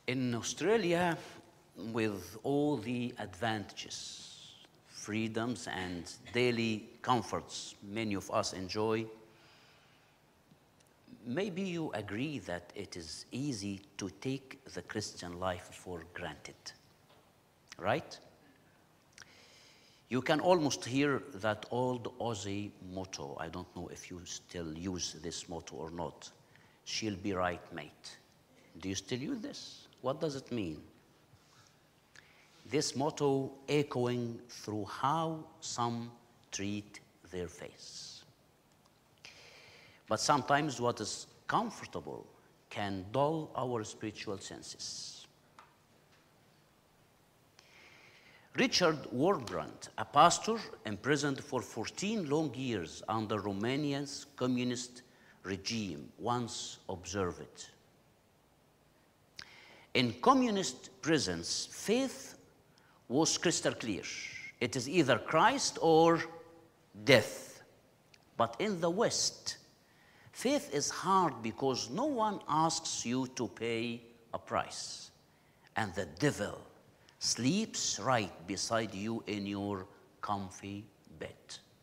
In Australia, with all the advantages, freedoms, and daily comforts many of us enjoy, maybe you agree that it is easy to take the Christian life for granted, right? You can almost hear that old Aussie motto. I don't know if you still use this motto or not. She'll be right, mate. Do you still use this? What does it mean? This motto echoing through how some treat their faith. But sometimes what is comfortable can dull our spiritual senses. Richard Wurmbrand, a pastor imprisoned for 14 long years under Romania's communist regime, once observed it. In communist prisons, faith was crystal clear. It is either Christ or death. But in the West, faith is hard because no one asks you to pay a price. And the devil sleeps right beside you in your comfy bed.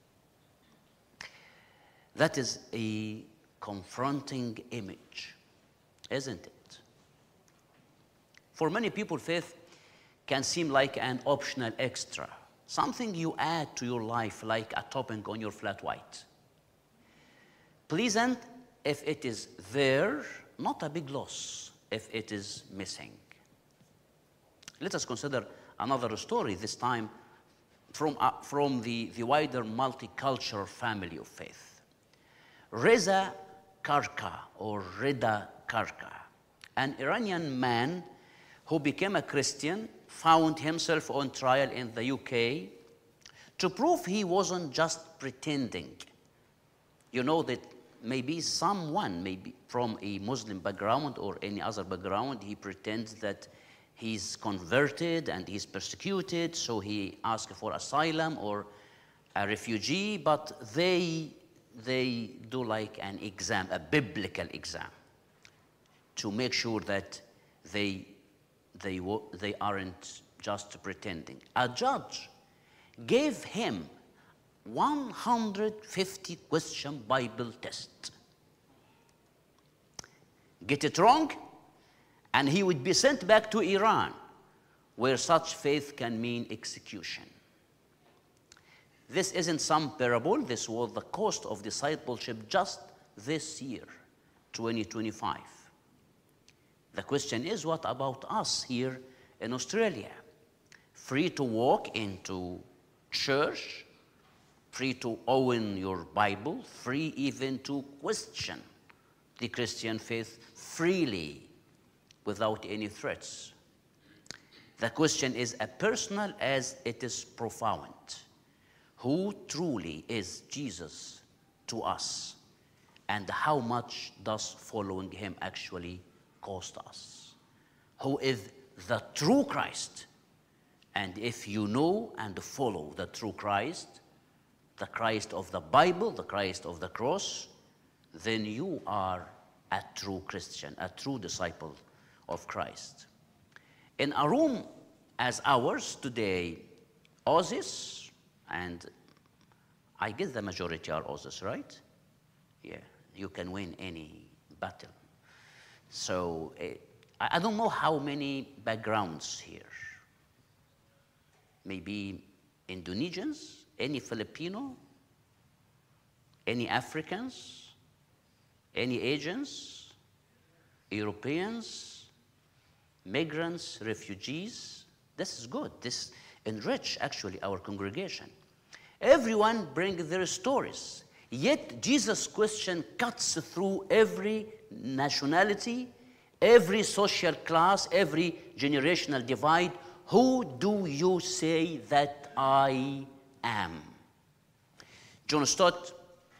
That is a confronting image, isn't it? For many people, faith can seem like an optional extra, something you add to your life like a topping on your flat white. Pleasant if it is there, not a big loss if it is missing. Let us consider another story, this time from the wider multicultural family of faith. Reza Karka, or Reda Karka, an Iranian man who became a Christian, found himself on trial in the UK to prove he wasn't just pretending. You know that maybe someone, maybe from a Muslim background or any other background, he pretends that he's converted and he's persecuted, so he asks for asylum or a refugee, but they do like an exam, a biblical exam, to make sure that they aren't just pretending. A judge gave him 150 question Bible test. Get it wrong, and he would be sent back to Iran, where such faith can mean execution. This isn't some parable. This was the cost of discipleship just this year, 2025. The question is, what about us here in Australia? Free to walk into church, free to own your Bible, free even to question the Christian faith freely without any threats. The question is as personal as it is profound. Who truly is Jesus to us, and how much does following him actually cost us? Who is the true Christ? And if you know and follow the true Christ, the Christ of the Bible, the Christ of the cross, then you are a true Christian, a true disciple of Christ. In a room as ours today, Aussies, and I guess the majority are Aussies, right? Yeah, you can win any battle. So I don't know how many backgrounds here. Maybe Indonesians, any Filipino, any Africans, any Asians, Europeans, migrants, refugees. This is good. This enrich actually our congregation. Everyone brings their stories. Yet Jesus' question cuts through every nationality, every social class, every generational divide. Who do you say that I am? John Stott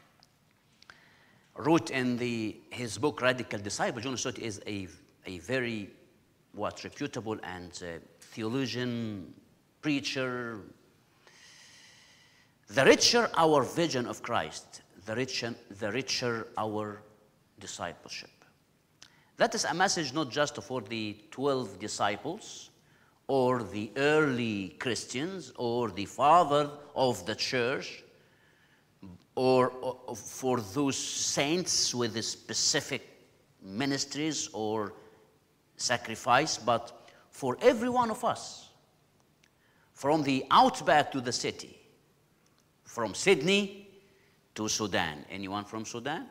wrote in his book Radical Disciple. John Stott is a very reputable and theologian, preacher. The richer our vision of Christ, the richer our discipleship. That is a message not just for the 12 disciples or the early Christians or the father of the church or for those saints with the specific ministries or sacrifice, but for every one of us, from the outback to the city, from Sydney to Sudan. Anyone from Sudan?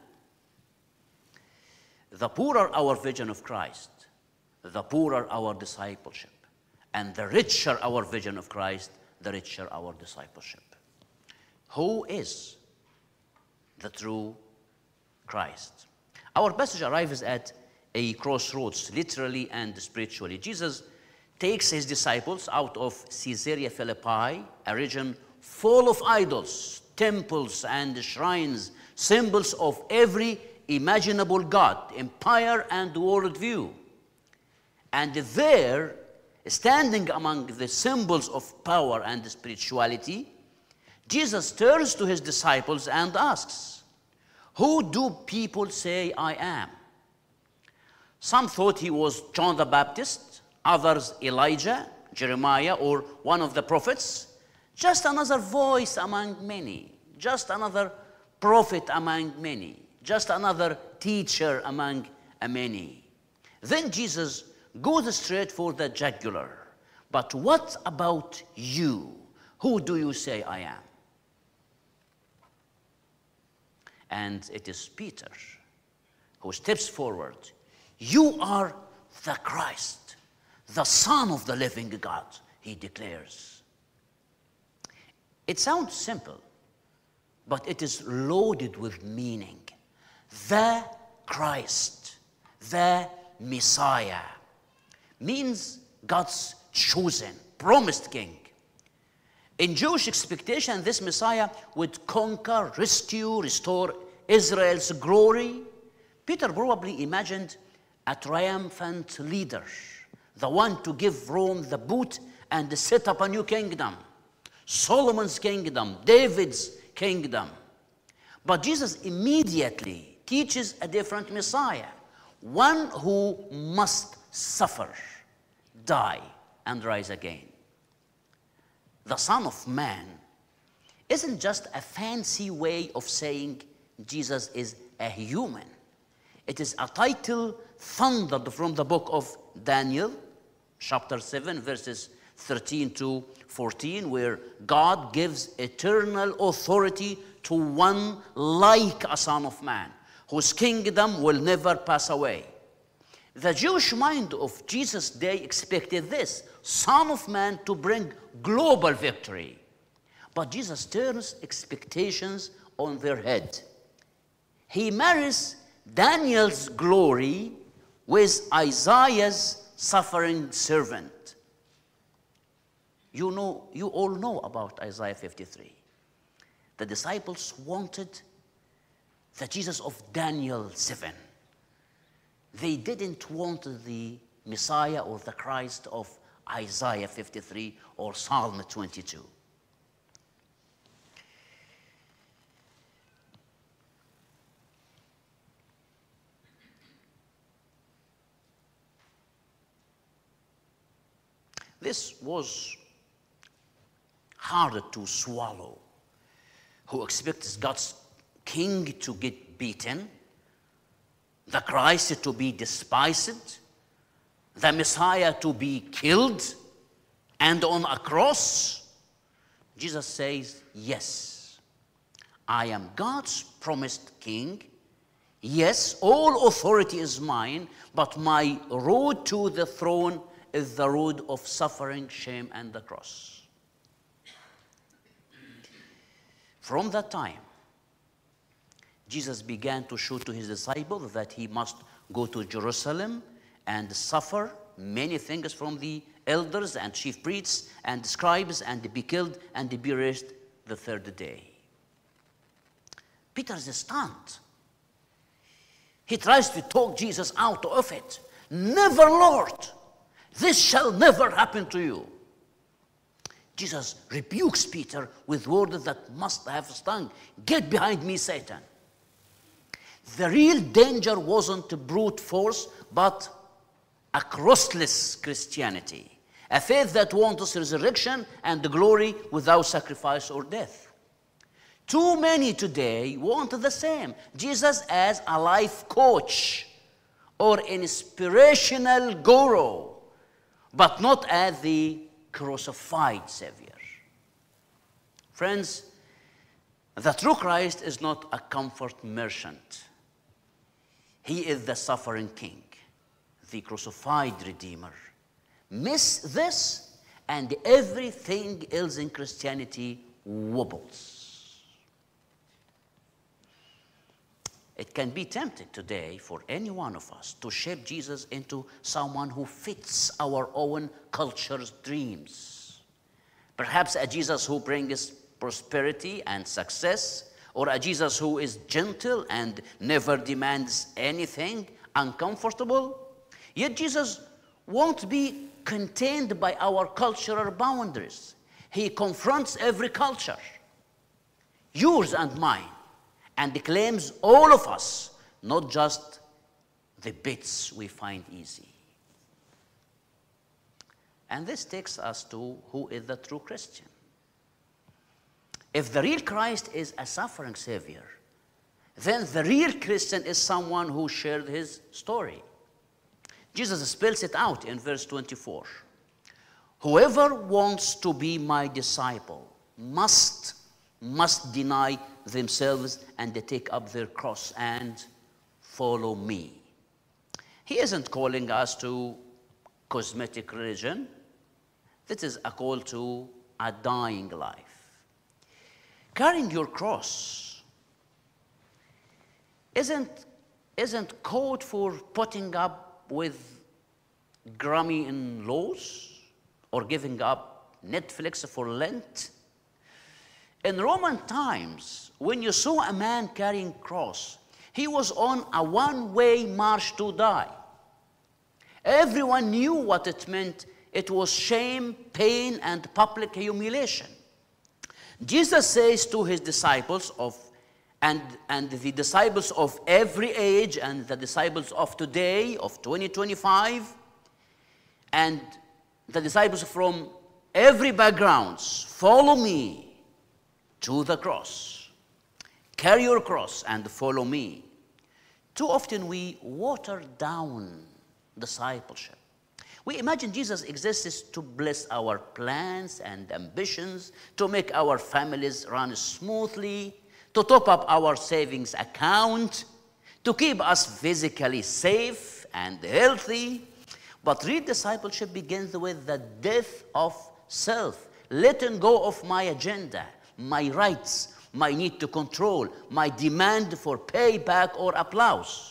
The poorer our vision of Christ, the poorer our discipleship. And the richer our vision of Christ, the richer our discipleship. Who is the true Christ? Our passage arrives at a crossroads, literally and spiritually. Jesus takes his disciples out of Caesarea Philippi, a region full of idols, temples, and shrines, symbols of every imaginable god, empire, and worldview. And there, standing among the symbols of power and spirituality, Jesus turns to his disciples and asks, "Who do people say I am?" Some thought he was John the Baptist, others Elijah, Jeremiah, or one of the prophets. Just another voice among many, just another prophet among many, just another teacher among many. Then Jesus goes straight for the jugular. "But what about you? Who do you say I am?" And it is Peter who steps forward. "You are the Christ, the Son of the living God," he declares. It sounds simple, but it is loaded with meaning. The Christ, the Messiah, means God's chosen, promised king. In Jewish expectation, this Messiah would conquer, rescue, restore Israel's glory. Peter probably imagined a triumphant leader, the one to give Rome the boot and set up a new kingdom, Solomon's kingdom, David's kingdom. But Jesus immediately teaches a different Messiah, one who must suffer, die, and rise again. The Son of Man isn't just a fancy way of saying Jesus is a human. It is a title thundered from the book of Daniel, chapter 7, verses 13 to 14, where God gives eternal authority to one like a Son of Man, whose kingdom will never pass away. The Jewish mind of Jesus' day expected this Son of Man to bring global victory. But Jesus turns expectations on their head. He marries Daniel's glory with Isaiah's suffering servant. You all know about Isaiah 53. The disciples wanted the Jesus of Daniel 7. They didn't want the Messiah or the Christ of Isaiah 53 or Psalm 22. This was harder to swallow. Who expects God's king to get beaten, the Christ to be despised, the Messiah to be killed and on a cross? Jesus says, yes, I am God's promised king. Yes, all authority is mine, but my road to the throne is the road of suffering, shame, and the cross. From that time, Jesus began to show to his disciples that he must go to Jerusalem and suffer many things from the elders and chief priests and scribes and be killed and be raised the third day. Peter is stunned. He tries to talk Jesus out of it. Never, Lord. This shall never happen to you. Jesus rebukes Peter with words that must have stung. Get behind me, Satan. The real danger wasn't brute force, but a crossless Christianity, a faith that wants resurrection and glory without sacrifice or death. Too many today want the same, Jesus as a life coach or inspirational guru, but not as the crucified Savior. Friends, the true Christ is not a comfort merchant. He is the suffering King, the crucified Redeemer. Miss this, and everything else in Christianity wobbles. It can be tempting today for any one of us to shape Jesus into someone who fits our own culture's dreams. Perhaps a Jesus who brings prosperity and success, or a Jesus who is gentle and never demands anything uncomfortable. Yet Jesus won't be contained by our cultural boundaries. He confronts every culture, yours and mine, and claims all of us, not just the bits we find easy. And this takes us to who is the true Christian. If the real Christ is a suffering Savior, then the real Christian is someone who shared his story. Jesus spells it out in verse 24. Whoever wants to be my disciple must deny themselves and take up their cross and follow me. He isn't calling us to cosmetic religion. This is a call to a dying life. Carrying your cross isn't code for putting up with Grammy in-laws or giving up Netflix for Lent. In Roman times, when you saw a man carrying cross, he was on a one-way march to die. Everyone knew what it meant. It was shame, pain, and public humiliation. Jesus says to his disciples and the disciples of every age and the disciples of today, of 2025, and the disciples from every background, follow me to the cross. Carry your cross and follow me. Too often we water down discipleship. We imagine Jesus exists to bless our plans and ambitions, to make our families run smoothly, to top up our savings account, to keep us physically safe and healthy. But real discipleship begins with the death of self, letting go of my agenda, my rights, my need to control, my demand for payback or applause.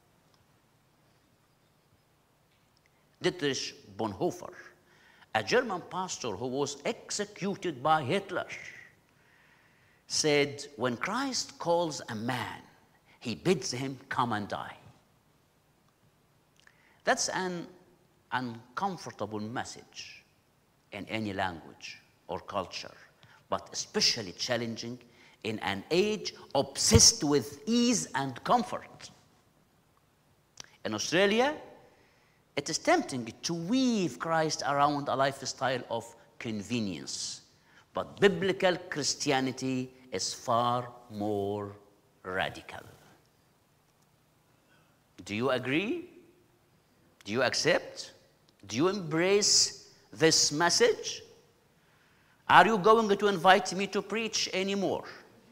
Dietrich Bonhoeffer, a German pastor who was executed by Hitler, said, when Christ calls a man, he bids him come and die. That's an uncomfortable message in any language or culture, but especially challenging in an age obsessed with ease and comfort. In Australia, it is tempting to weave Christ around a lifestyle of convenience, but biblical Christianity is far more radical. Do you agree? Do you accept? Do you embrace this message? Are you going to invite me to preach anymore?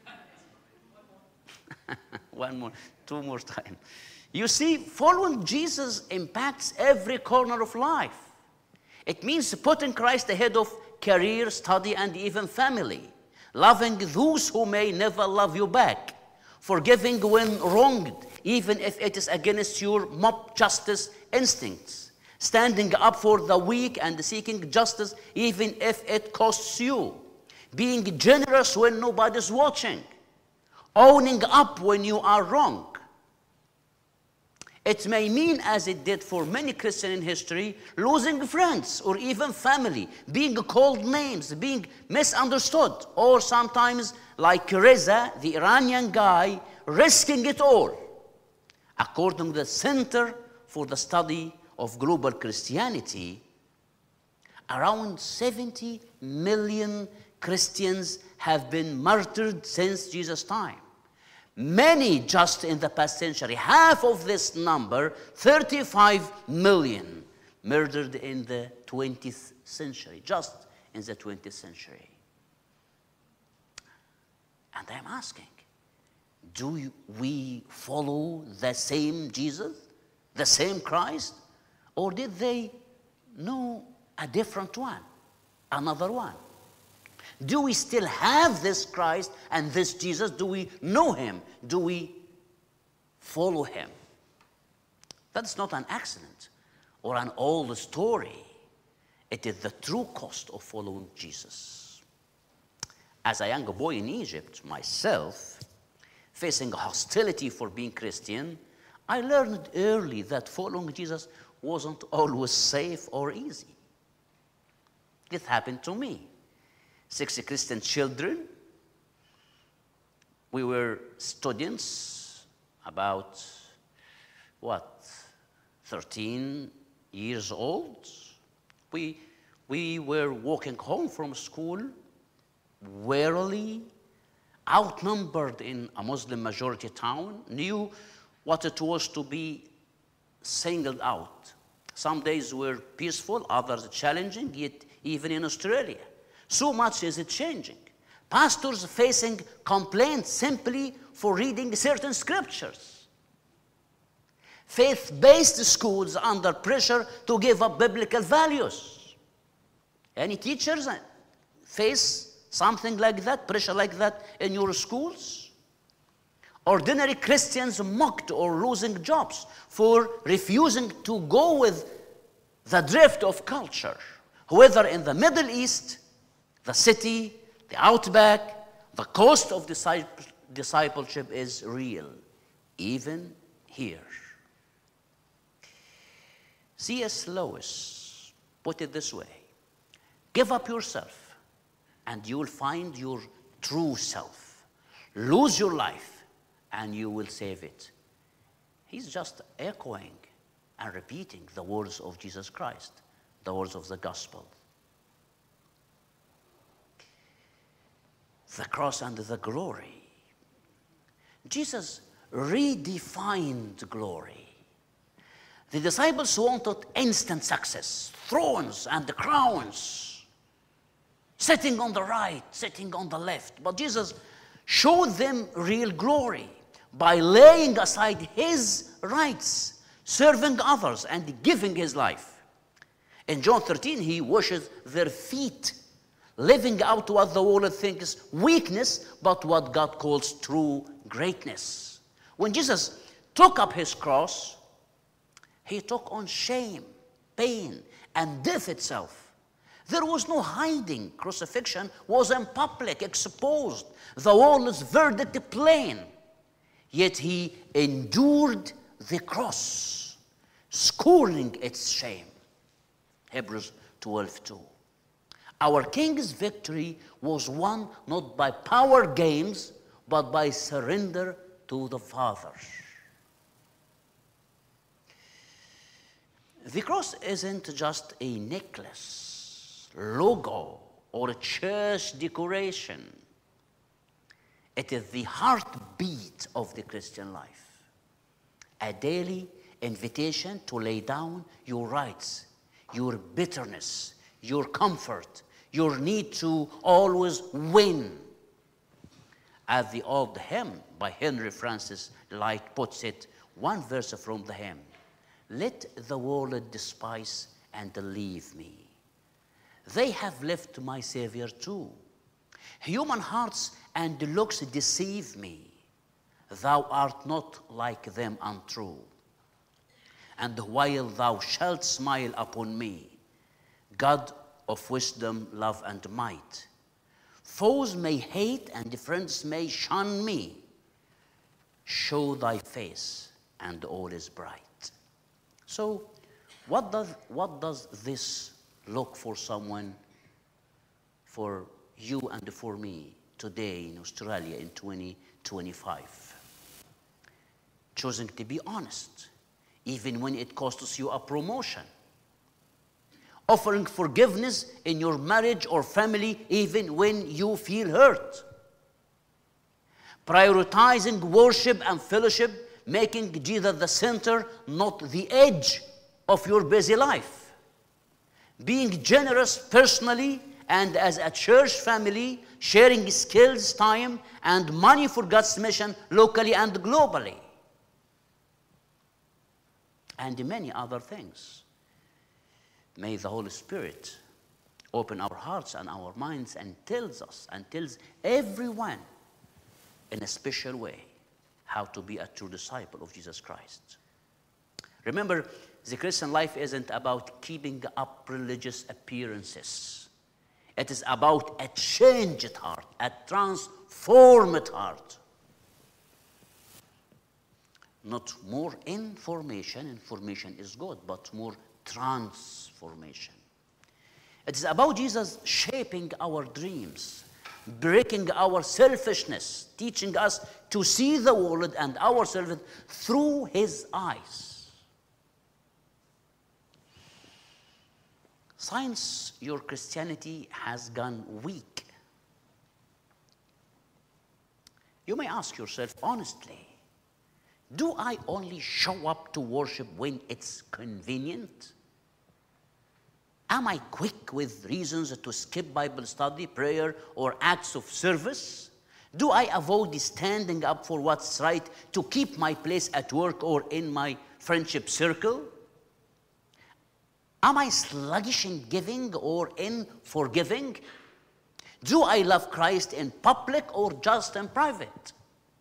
One more, two more times. You see, following Jesus impacts every corner of life. It means putting Christ ahead of career, study, and even family. Loving those who may never love you back. Forgiving when wronged, even if it is against your mob justice instincts. Standing up for the weak and seeking justice, even if it costs you. Being generous when nobody's watching. Owning up when you are wrong. It may mean, as it did for many Christians in history, losing friends or even family, being called names, being misunderstood, or sometimes, like Reza, the Iranian guy, risking it all According to the Center for the Study of Global Christianity, around 70 million Christians have been martyred since Jesus' time. Many just in the past century. Half of this number, 35 million, murdered in the 20th century, just in the 20th century. And I'm asking, do we follow the same Jesus, the same Christ? Or did they know a different one, another one? Do we still have this Christ and this Jesus? Do we know him? Do we follow him? That's not an accident or an old story. It is the true cost of following Jesus. As a young boy in Egypt myself, facing hostility for being Christian, I learned early that following Jesus wasn't always safe or easy. It happened to me. 6 Christian children. We were students, about, 13 years old. We were walking home from school, wearily, outnumbered in a Muslim majority town, knew what it was to be singled out. Some days were peaceful, others challenging, yet even in Australia. So much is it changing. Pastors facing complaints simply for reading certain scriptures. Faith-based schools under pressure to give up biblical values. Any teachers face something like that, pressure like that in your schools? Ordinary Christians mocked or losing jobs for refusing to go with the drift of culture, whether in the Middle East, the city, the outback. The cost of discipleship is real, even here. C.S. Lewis put it this way: give up yourself, and you will find your true self. Lose your life, and you will save it. He's just echoing and repeating the words of Jesus Christ, the words of the gospel. The cross and the glory. Jesus redefined glory. The disciples wanted instant success, thrones and crowns, sitting on the right, sitting on the left. But Jesus showed them real glory by laying aside his rights, serving others, and giving his life. In John 13, he washes their feet, living out what the world thinks weakness, but what God calls true greatness. When Jesus took up his cross, he took on shame, pain, and death itself. There was no hiding. Crucifixion was in public, exposed. The world's verdict plain. Yet he endured the cross, scorning its shame. Hebrews 12:2. Our King's victory was won not by power games, but by surrender to the Father. The cross isn't just a necklace, logo, or a church decoration. It is the heartbeat of the Christian life. A daily invitation to lay down your rights, your bitterness, your comfort, your need to always win. As the old hymn by Henry Francis Lyte puts it, one verse from the hymn: let the world despise and leave me. They have left my Savior too. Human hearts and looks deceive me. Thou art not like them untrue. And while thou shalt smile upon me, God of wisdom, love, and might, foes may hate and friends may shun me. Show thy face and all is bright. So what does this look for someone, for you and for me today in Australia in 2025? choosing to be honest, even when it costs you a promotion, offering forgiveness in your marriage or family, even when you feel hurt, prioritizing worship and fellowship, making Jesus the center, not the edge of your busy life, being generous personally and as a church family, sharing skills, time, and money for God's mission locally and globally, and many other things. May the Holy Spirit open our hearts and our minds and tells us and tells everyone in a special way how to be a true disciple of Jesus Christ. Remember, the Christian life isn't about keeping up religious appearances. It is about a changed heart, a transformed heart. Not more information, information is good, but more transformation. It is about Jesus shaping our dreams, breaking our selfishness, teaching us to see the world and ourselves through his eyes. Since your Christianity has gone weak, you may ask yourself honestly, do I only show up to worship when it's convenient? Am I quick with reasons to skip Bible study, prayer, or acts of service? Do I avoid standing up for what's right to keep my place at work or in my friendship circle? Am I sluggish in giving or in forgiving? Do I love Christ in public or just in private?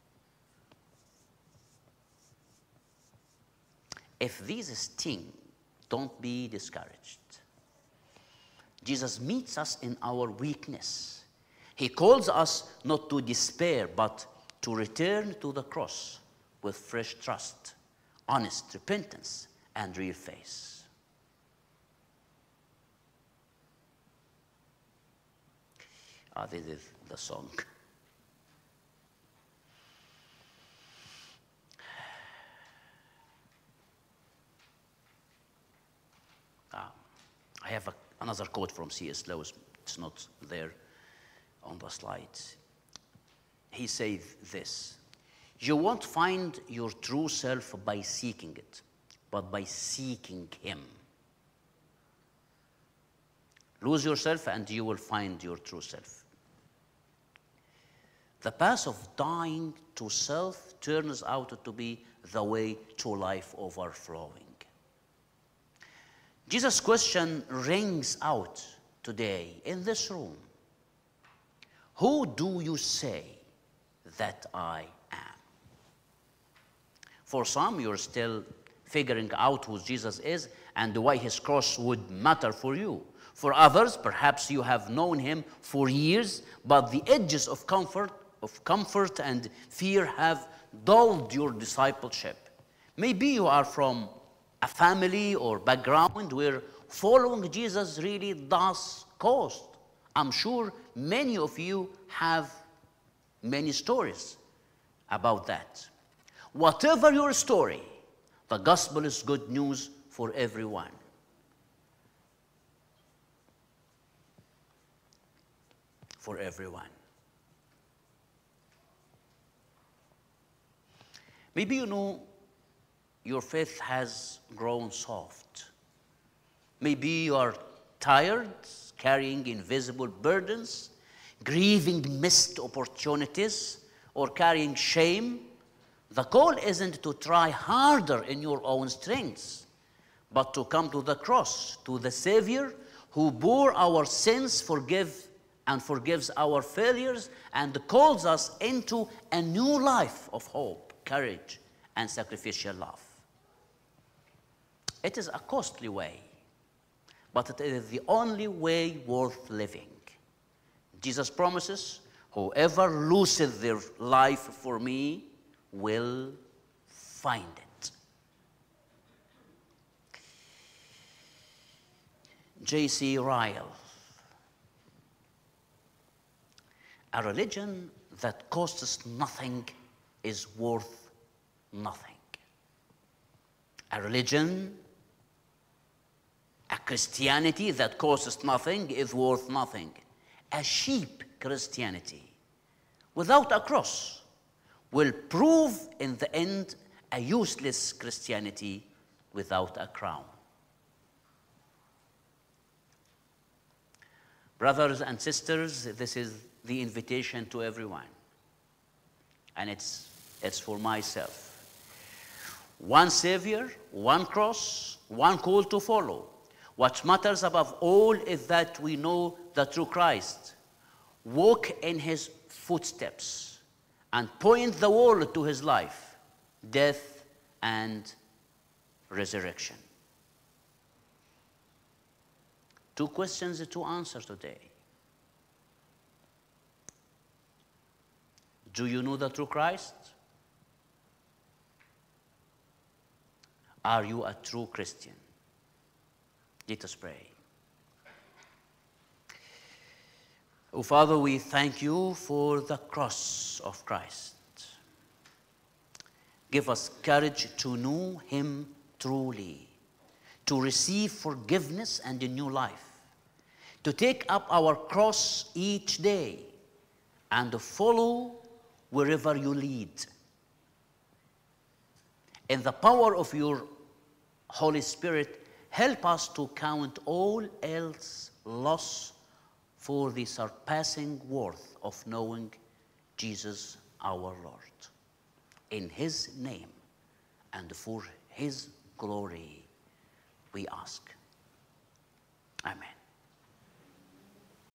If these sting, don't be discouraged. Jesus meets us in our weakness. He calls us not to despair, but to return to the cross with fresh trust, honest repentance, and real faith. This is the song. I have another quote from C.S. Lewis. It's not there on the slides. He says this: you won't find your true self by seeking it, but by seeking him. Lose yourself and you will find your true self. The path of dying to self turns out to be the way to life overflowing. Jesus' question rings out today in this room. Who do you say that I am? For some, you're still figuring out who Jesus is and why his cross would matter for you. For others, perhaps you have known him for years, but the edges of comfort and fear have dulled your discipleship. Maybe you are from a family or background where following Jesus really does cost. I'm sure many of you have many stories about that. Whatever your story, the gospel is good news for everyone. For everyone. Maybe you know your faith has grown soft. Maybe you are tired, carrying invisible burdens, grieving missed opportunities, or carrying shame. The call isn't to try harder in your own strengths, but to come to the cross, to the Savior who bore our sins, forgives our failures, and calls us into a new life of hope, courage, and sacrificial love. It is a costly way, but it is the only way worth living. Jesus promises, whoever loses their life for me will find it. J.C. Ryle. A religion that costs nothing is worth nothing. A religion, a Christianity that costs nothing is worth nothing. A cheap Christianity without a cross will prove in the end a useless Christianity without a crown. Brothers and sisters, this is the invitation to everyone. And it's for myself. One Savior, one cross, one call to follow. What matters above all is that we know the true Christ, walk in his footsteps, and point the world to his life, death, and resurrection. Two questions to answer today. Do you know the true Christ? Are you a true Christian? Let us pray. Oh, Father, we thank you for the cross of Christ. Give us courage to know him truly, to receive forgiveness and a new life, to take up our cross each day and to follow wherever you lead. In the power of your Holy Spirit, help us to count all else loss for the surpassing worth of knowing Jesus our Lord. In his name and for his glory we ask. Amen.